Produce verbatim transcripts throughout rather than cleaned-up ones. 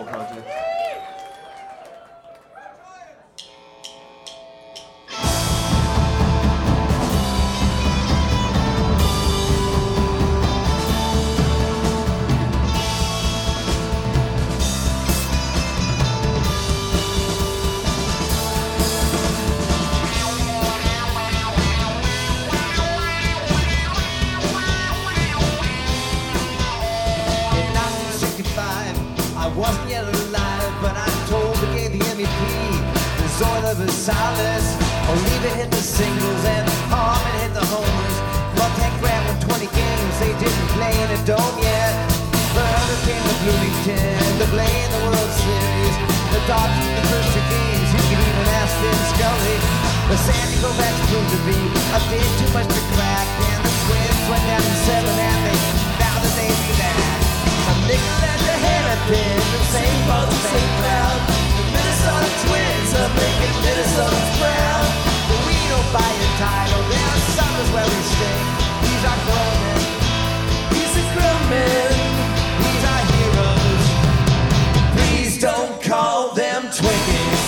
small project. Wasn't yet alive, but I'm told they gave the M V P the Zoila Versailles. Oliva hit the singles and Harmon hit the homers. Montague Grant won twenty games, they didn't play in a dome yet. The Hurricane, the Bloomington, the Blaine, the World Series, the Dodgers, the first two games, you can even ask Vin Scully. The Sandy Koufax proved to be a bit too much to crack, and the Twins went down to seven and they vowed that they'd be back. A nickel and a hairpin, the same for the same crowd. The Minnesota Twins are making Minnesotans proud. But we don't buy a title, there are summers where we stay. These are grown men, these are grown men, these are heroes. Please don't call them Twinkies.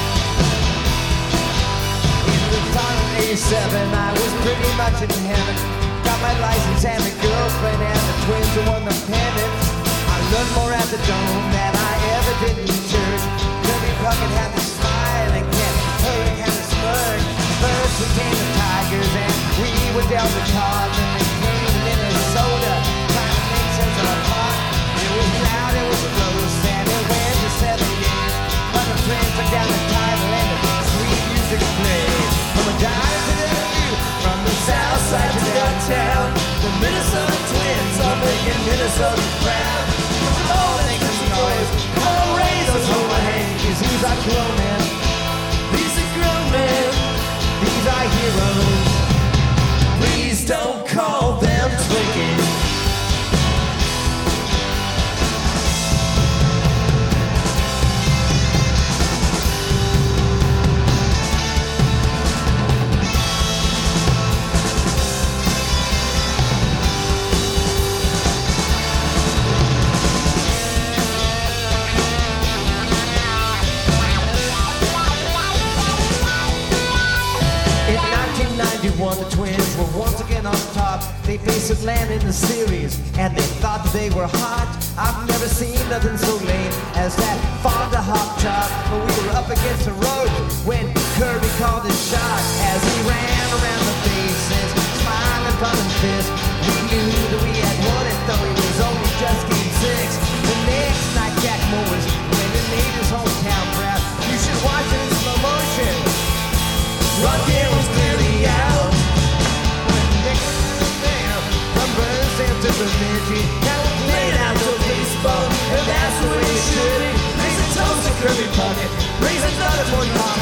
In the fall of eighty-seven, I was pretty much in heaven. Got my license and a girlfriend, and the Twins who won the pennant. I learned more at the Dome than I ever did in church. Kirby Puckett had the smile and Ken Herrick had the smirk. First we came the Tigers and we were dealt the cards, and they came to Minnesota trying to make sense of our part. It was loud, it was close, and it went to seven years. But the Twins took down the title and the sweet music played. From a diner to the view, from the south side to downtown, the Minnesota Twins are making Minnesota proud. Oh, make this noise, oh, raise those overhangs. These are grown men, these are grown men, these are heroes. Please don't call them Twinkies. The Twins were once again on top. They faced Atlanta in the series, and they thought that they were hot. I've never seen nothing so lame as that Fonda hop top. But we were up against the road when Kirby called his shot. As he ran around the bases, smiling from his fist, we knew that we had won it, though it was only just game six. The next night, Jack Morris went and made his hometown proud. You should watch it in slow motion. Run here was clearly out. To Bemidji, now we're playing outdoor baseball, and that's the way it should be. Raise a toast to Kirby Puckett, raise another one.